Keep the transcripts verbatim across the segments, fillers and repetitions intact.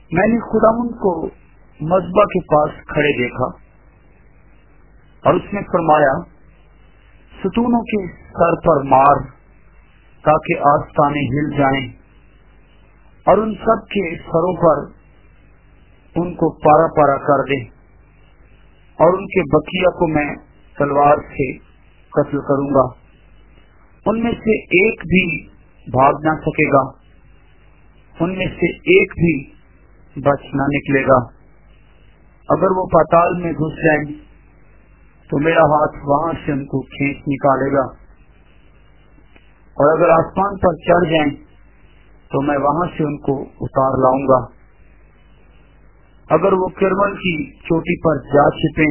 میں نے خداوند کو مذبح کے پاس کھڑے دیکھا اور اس نے فرمایا ستونوں کے سر پر مار تاکہ آستانے ہل جائیں اور ان سب کے سروں پر ان کو پارا پارا کر دے اور ان کے بقیہ کو میں تلوار سے قتل کروں گا، ان میں سے ایک بھی بھاگ نہ سکے گا، ان میں سے ایک بھی بچ نہ نکلے گا۔ اگر وہ پاتال میں گھس جائیں تو میرا ہاتھ وہاں سے ان کو کھینچ نکالے گا، اور اگر آسمان پر چڑھ جائیں تو میں وہاں سے ان کو اتار لاؤں گا۔ اگر وہ کرمل کی چوٹی پر جا چھپیں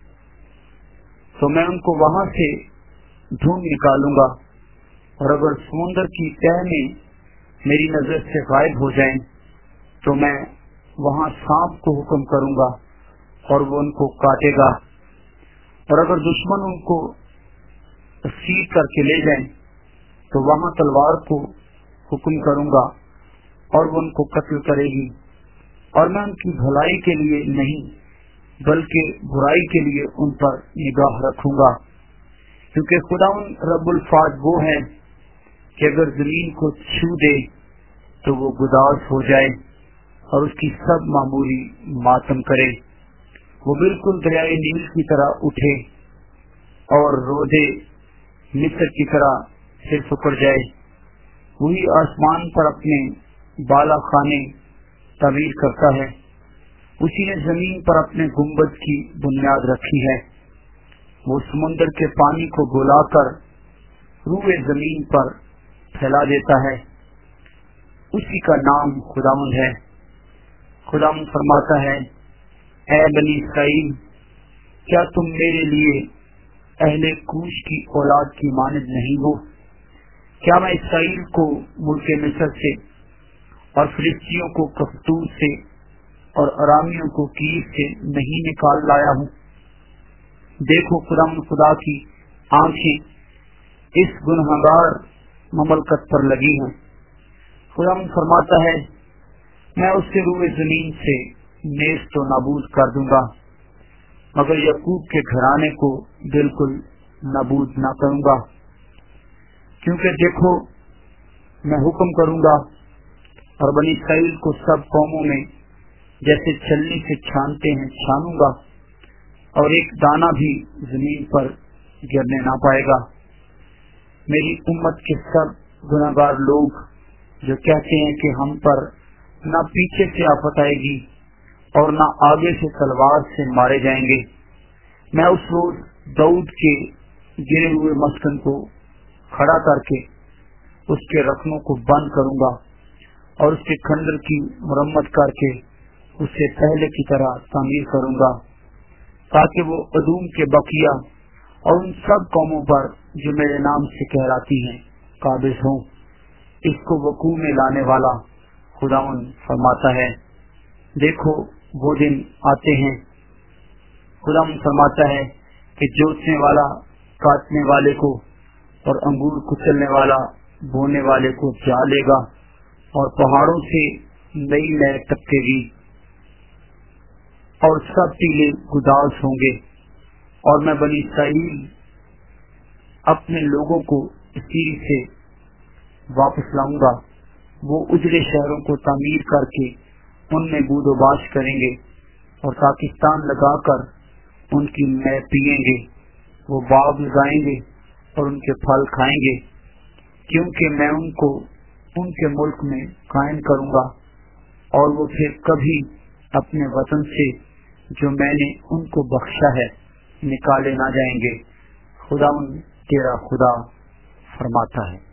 تو میں ان کو وہاں سے ڈھونڈ نکالوں گا، اور اگر سمندر کی تہ میں میری نظر سے غائب ہو جائیں تو میں وہاں سانپ کو حکم کروں گا اور وہ ان کو کاٹے گا، اور اگر دشمن ان کو اسیر کر کے لے جائیں تو وہاں تلوار کو حکم کروں گا اور وہ ان کو قتل کرے گی، اور میں ان کی بھلائی کے لیے نہیں بلکہ برائی کے لیے ان پر نگاہ رکھوں گا، کیونکہ خداوند رب الفاظ وہ ہے کہ اگر زمین کو چھو دے تو وہ گداز ہو جائے اور اس کی سب معمولی ماتم کرے۔ وہ بالکل دریائے نیل کی طرح اٹھے اور رودے مصر کی طرح سر سکڑ جائے۔ وہی آسمان پر اپنے بالا خانے تعمیر کرتا ہے، اسی نے زمین پر اپنے گنبد کی بنیاد رکھی ہے۔ وہ سمندر کے پانی کو گلا کر روئے زمین پر پھیلا دیتا ہے، اسی کا نام خداوند ہے۔ خداوند فرماتا ہے، اے بنی اسرائیل، کیا تم میرے لیے اہل کوش کی اولاد کی مانند نہیں ہو؟ کیا میں اسرائیل کو ملک مصر سے اور فلسطینیوں کو کفتور سے اور ارامیوں کو کیر سے نہیں نکال لایا ہوں؟ دیکھو خداوند خدا کی آنکھیں اس گنہگار مملکت پر لگی ہیں۔ خداوند فرماتا ہے، میں اس سے روئے زمین سے نیست و نابود کر دوں گا، مگر یعقوب کے گھرانے کو بالکل نابود نہ کروں گا، کیونکہ دیکھو میں حکم کروں گا اور بنی اسرائیل کو سب قوموں میں جیسے چھلنی سے چھانتے ہیں چھانوں گا، اور ایک دانہ بھی زمین پر گرنے نہ پائے گا۔ میری امت کے سب گناہگار لوگ جو کہتے ہیں کہ ہم پر نہ پیچھے سے آفت آئے گی اور نہ آگے سے تلوار سے مارے جائیں گے، میں اس روز داؤد کے گرے ہوئے مسکن کو کھڑا کر کے اس کے رکھنوں کو بند کروں گا اور اس کے کھنڈر کی مرمت کر کے اسے پہلے کی طرح تعمیر کروں گا، تاکہ وہ ادوم کے بقیہ اور ان سب قوموں پر جو میرے نام سے کہلاتی ہیں قابض ہوں۔ اس کو وقوع میں لانے والا خداوند فرماتا ہے، دیکھو وہ دن آتے ہیں، خداوند فرماتا ہے کہ جوتنے والا کاٹنے والے کو اور انگور کچلنے والا بونے والے کو جا لے گا، اور پہاڑوں سے نئی لہر ٹپکے گی اور سب ٹیلے گداز ہوں گے، اور میں بنی اسرائیل اپنے لوگوں کو اسیر سے واپس لاؤں گا۔ وہ اجڑے شہروں کو تعمیر کر کے ان میں بود و باش کریں گے اور پاکستان لگا کر ان کی مے پیئیں گے۔ وہ باغ لگائیں گے اور ان کے پھل کھائیں گے، کیونکہ میں ان کو ان کے ملک میں قائم کروں گا، اور وہ پھر کبھی اپنے وطن سے جو میں نے ان کو بخشا ہے نکالے نہ جائیں گے۔ خداوند تیرا خدا فرماتا ہے۔